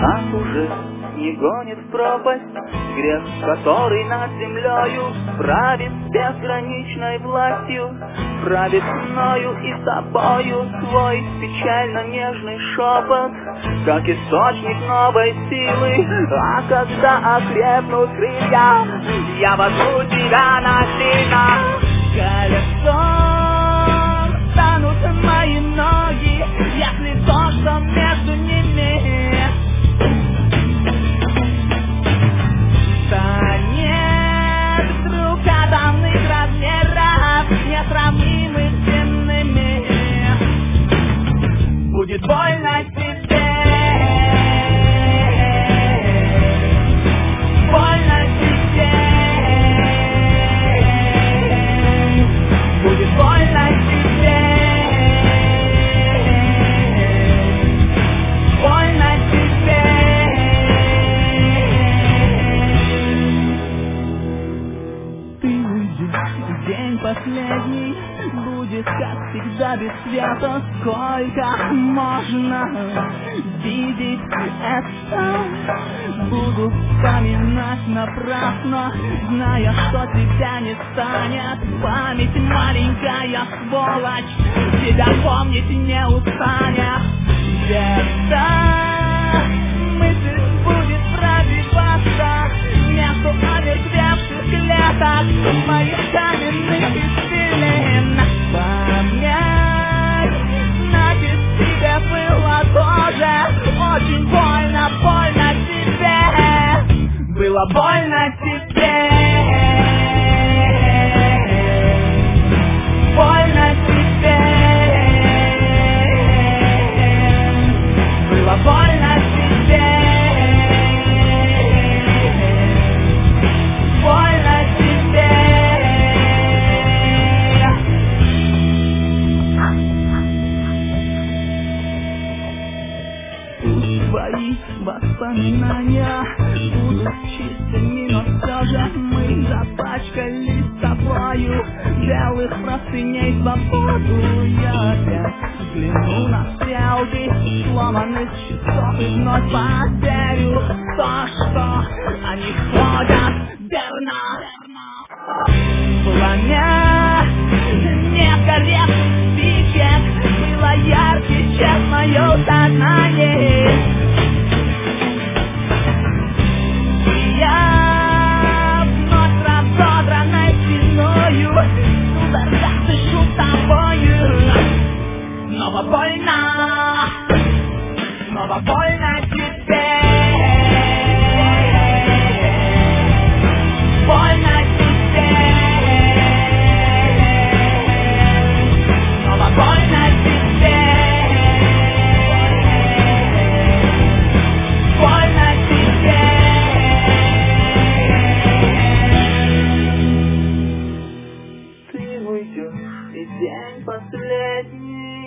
Нас уже не гонит в пропасть грех, который над землею правит безграничной властью, правит мною и тобою свой печально нежный шепот, как источник новой силы. А когда окрепнут крылья, я возьму тебя насильно. Колесом станут мои ноги, если то, что между ними станет вдруг атомных размеров, несравнимых с земными. Будет больно тебе, больно тебе, будет больно тебе, больно тебе. Ты уйдешь, день последний будет, как всегда, без света. Сколько можно видеть это? Буду вспоминать напрасно, зная, что тебя не станет. Память маленькая сволочь, тебя помнить не устанет. Где-то мысль будет пробиваться между обезверевших клеток моих каменных извилин. Память, значит, тебе было тоже очень больно, больно тебе. Было больно тебе, больно тебе, было больно тебе, больно тебе. Пусть твои воспоминания будут чистыми, но все же мы запачкались с тобою белых простыней свободу. Я опять взгляну на стрелки сломанных часов и вновь поверю в то, что они ходят верно. Пламя некорректных спичек было ярче, чем мое сознание. Я вновь разодранной спиною судорога дышу тобою. Снова больно, снова больно тебе, больно тебе, снова больно тебе, больно тебе. Ты уйдешь, и день последний